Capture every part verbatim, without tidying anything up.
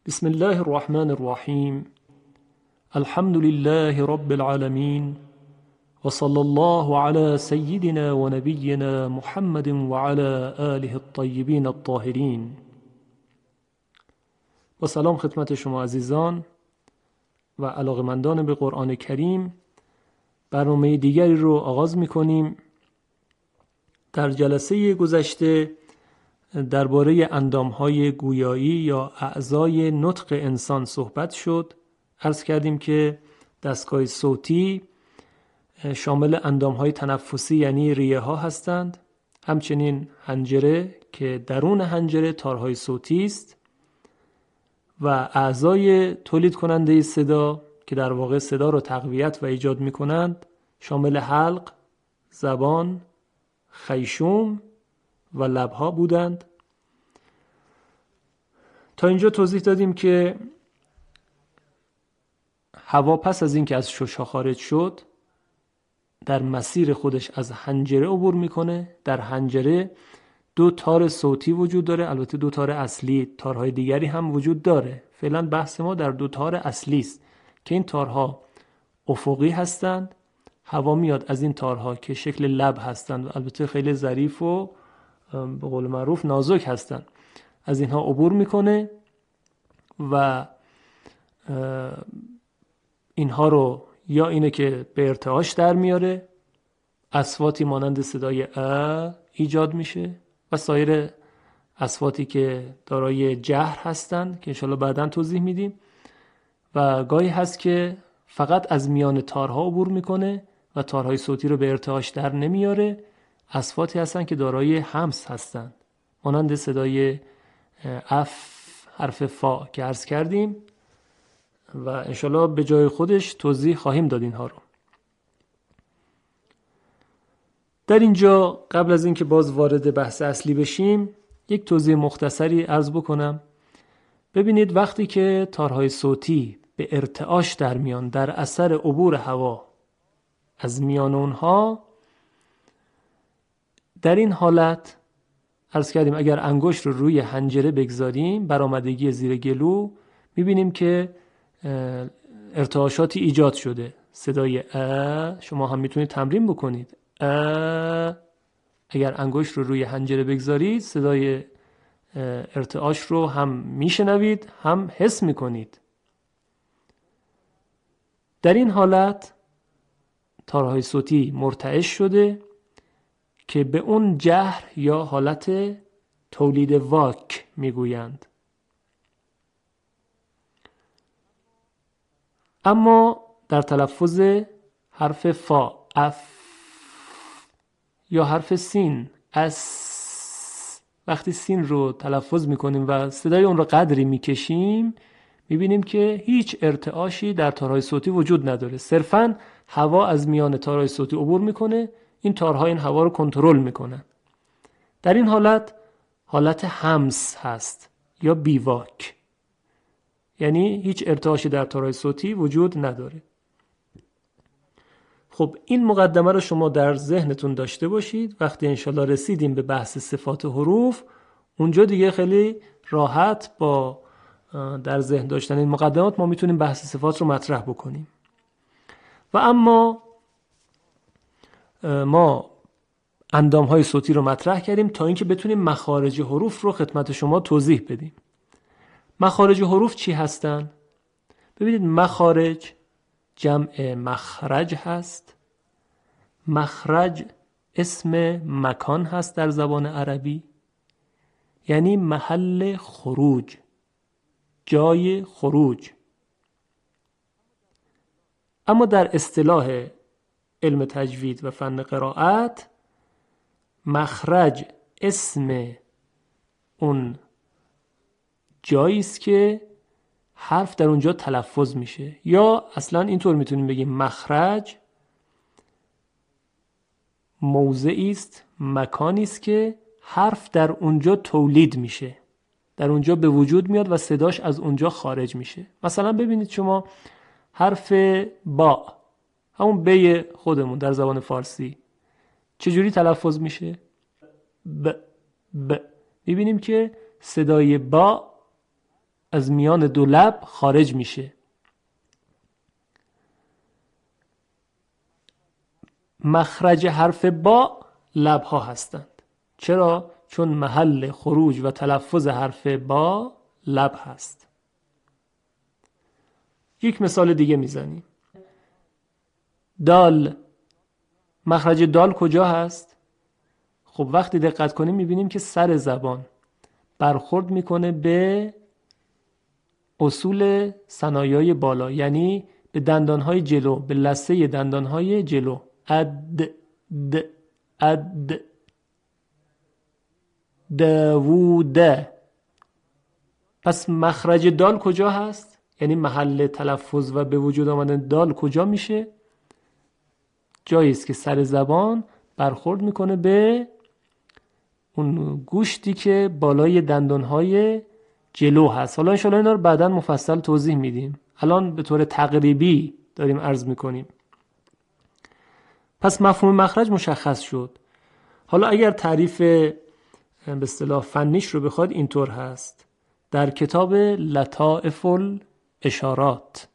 بسم الله الرحمن الرحیم. الحمد لله رب العالمین و صلی الله علی سیدنا و نبینا محمد و علی آله الطیبین الطاهرین. با سلام خدمت شما عزیزان و علاقمندان به قرآن کریم. برنامه دیگری رو آغاز می‌کنیم. در جلسه گذشته درباره اندام‌های گویایی یا اعضای نطق انسان صحبت شد. عرض کردیم که دستگاه صوتی شامل اندام‌های تنفسی یعنی ریه ها هستند، همچنین حنجره که درون حنجره تارهای صوتی است و اعضای تولید کننده صدا که در واقع صدا رو تقویت و ایجاد می‌کنند شامل حلق، زبان، خیشوم و لبها بودند. تا اینجا توضیح دادیم که هوا پس از اینکه از ششها خارج شد در مسیر خودش از حنجره عبور میکنه. در حنجره دو تار صوتی وجود داره، البته دو تار اصلی، تارهای دیگری هم وجود داره. فعلا بحث ما در دو تار اصلی است که این تارها افقی هستند. هوا میاد از این تارها که شکل لب هستند و البته خیلی ظریف و به قول معروف نازک هستند، از اینها عبور میکنه و اینها رو یا اینه که به ارتعاش در میاره، اصواتی مانند صدای ا ایجاد میشه و سایر اصواتی که دارای جهر هستند که انشالله بعداً توضیح میدیم، و گاهی هست که فقط از میان تارها عبور میکنه و تارهای صوتی رو به ارتعاش در نمیاره. اصواتی هستن که دارای همس هستن مانند صدای اف، حرف فا که عرض کردیم و انشالله به جای خودش توضیح خواهیم داد اینها رو. در اینجا قبل از اینکه باز وارد بحث اصلی بشیم یک توضیح مختصری عرض بکنم. ببینید وقتی که تارهای صوتی به ارتعاش در میان در اثر عبور هوا از میان اونها، در این حالت عرض کردیم اگر انگشت رو روی حنجره بگذاریم برآمدگی زیر گلو میبینیم که ارتعاشاتی ایجاد شده. صدای ا شما هم میتونید تمرین بکنید. ا اگر انگشت رو روی حنجره بگذارید صدای ارتعاش رو هم میشنوید هم حس میکنید. در این حالت تارهای صوتی مرتعش شده که به اون جهر یا حالت تولید واک میگویند. اما در تلفظ حرف فا، اف، یا حرف سین، اس، وقتی سین رو تلفظ میکنیم و صدای اون رو قدری میکشیم میبینیم که هیچ ارتعاشی در تارهای صوتی وجود نداره. صرفاً هوا از میان تارهای صوتی عبور میکنه، این تارها این هوا رو کنترل میکنن. در این حالت حالت همس هست یا بیواک، یعنی هیچ ارتعاشی در تارهای صوتی وجود نداره. خب این مقدمه رو شما در ذهنتون داشته باشید. وقتی انشالله رسیدیم به بحث صفات حروف اونجا دیگه خیلی راحت با در ذهن داشتن این مقدمات ما میتونیم بحث صفات رو مطرح بکنیم. و اما ما اندامهای صوتی رو مطرح کردیم تا اینکه بتونیم مخارج حروف رو خدمت شما توضیح بدیم. مخارج حروف چی هستن؟ ببینید مخارج جمع مخرج هست. مخرج اسم مکان هست در زبان عربی، یعنی محل خروج، جای خروج. اما در اصطلاح علم تجوید و فن قرائت مخرج اسم اون جایی است که حرف در اونجا تلفظ میشه، یا اصلا اینطور میتونیم بگیم مخرج موضعی است، مکانی است که حرف در اونجا تولید میشه، در اونجا به وجود میاد و صداش از اونجا خارج میشه. مثلا ببینید شما حرف با، همون بی خودمون در زبان فارسی چجوری تلفظ میشه؟ ب ب. میبینیم که صدای با از میان دو لب خارج میشه. مخرج حرف با لب ها هستند. چرا؟ چون محل خروج و تلفظ حرف با لب هست. یک مثال دیگه میزنیم. دال، مخرج دال کجا هست؟ خب وقتی دقت کنیم میبینیم که سر زبان برخورد میکنه به اصول ثنایای بالا، یعنی به دندانهای جلو، به لثه دندانهای جلو. اد د اد داوود. پس مخرج دال کجا هست؟ یعنی محل تلفظ و به وجود آمدن دال کجا میشه؟ جایی است که سر زبان برخورد میکنه به اون گوشتی که بالای دندانهای جلو هست. حالا انشاءالله اینا رو بعداً مفصل توضیح میدیم. الان به طور تقریبی داریم عرض میکنیم. پس مفهوم مخرج مشخص شد. حالا اگر تعریف به اصطلاح فنیش رو بخواد اینطور هست. در کتاب لطائف الاشارات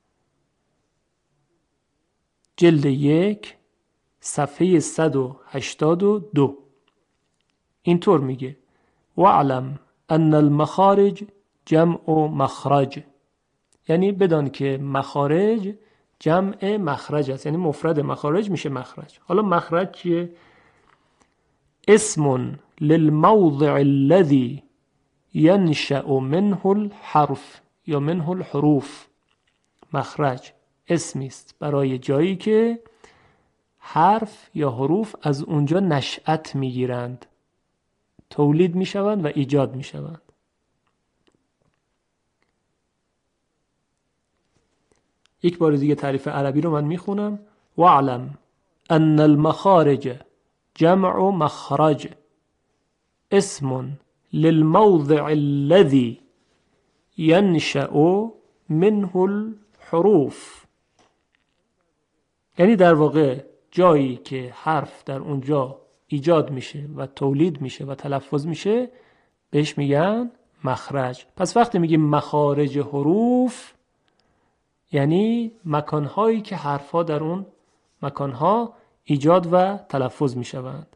جلد یک صفحه صد و هشتاد و دو اینطور میگه: وعلم ان المخارج جمع مخرج. یعنی بدان که مخارج جمع مخرج است، یعنی مفرد مخارج میشه مخرج. حالا مخرج چیه؟ اسم للموضع الذي ينشأ منه الحرف یا منه الحروف. مخرج اسمی است برای جایی که حرف یا حروف از اونجا نشأت میگیرند، تولید میشوند و ایجاد میشوند. یک بار دیگه تعریف عربی رو من میخونم: وعلم ان المخارج جمع مخرج اسم للموضع الذي ينشأ منه الحروف. یعنی در واقع جایی که حرف در اونجا ایجاد میشه و تولید میشه و تلفظ میشه بهش میگن مخرج. پس وقتی میگیم مخارج حروف یعنی مکانهایی که حرفها در اون مکانها ایجاد و تلفظ میشوند.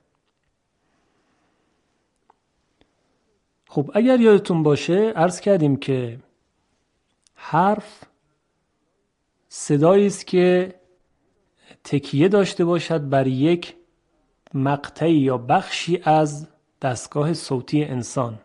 خب اگر یادتون باشه عرض کردیم که حرف صدایی است که تکیه داشته باشد بر یک مقطعی یا بخشی از دستگاه صوتی انسان.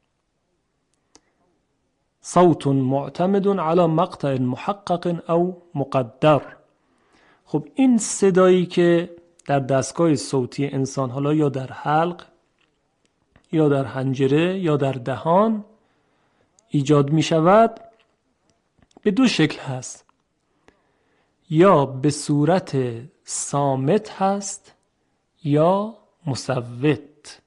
صوت معتمد على مقطع محقق او مقدر. خب این صدایی که در دستگاه صوتی انسان، حالا یا در حلق یا در حنجره یا در دهان ایجاد می شود، به دو شکل هست. یا به صورت صامت هست یا مصوت.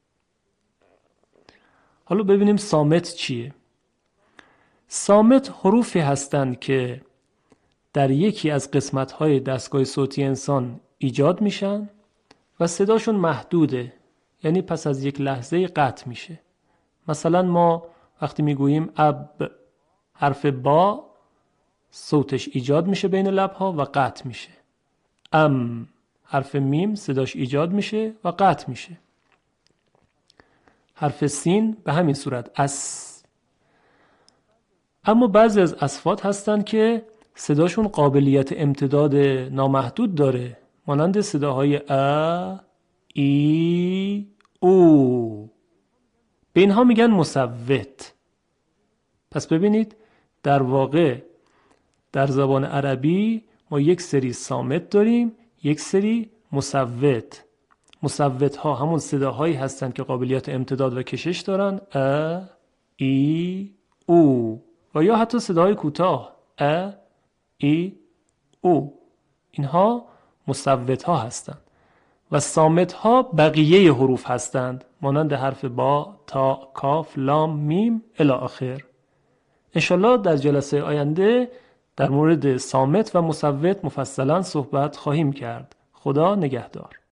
حالا ببینیم صامت چیه. صامت حروفی هستند که در یکی از قسمت‌های دستگاه صوتی انسان ایجاد میشن و صداشون محدوده، یعنی پس از یک لحظه قطع میشه. مثلا ما وقتی میگوییم اب، حرف با صوتش ایجاد میشه بین لبها و قطع میشه. ام، حرف میم صداش ایجاد میشه و قطع میشه. حرف سین به همین صورت اس. اما بعضی از اصوات هستن که صداشون قابلیت امتداد نامحدود داره، مانند صداهای ا، ای، او. به اینها میگن مصوت. پس ببینید در واقع در زبان عربی ما یک سری صامت داریم، یک سری مصوت. مصوت ها همون صداهایی هستند که قابلیت امتداد و کشش دارن، ا، ای، او، و یا حتی صداهای کوتاه ا، ای، او. اینها مصوت ها هستند و صامت ها بقیه حروف هستند، مانند حرف با، تا، کاف، لام، میم الی آخر. انشالله در جلسه آینده در مورد صامت و مصوت مفصلا صحبت خواهیم کرد. خدا نگهدار.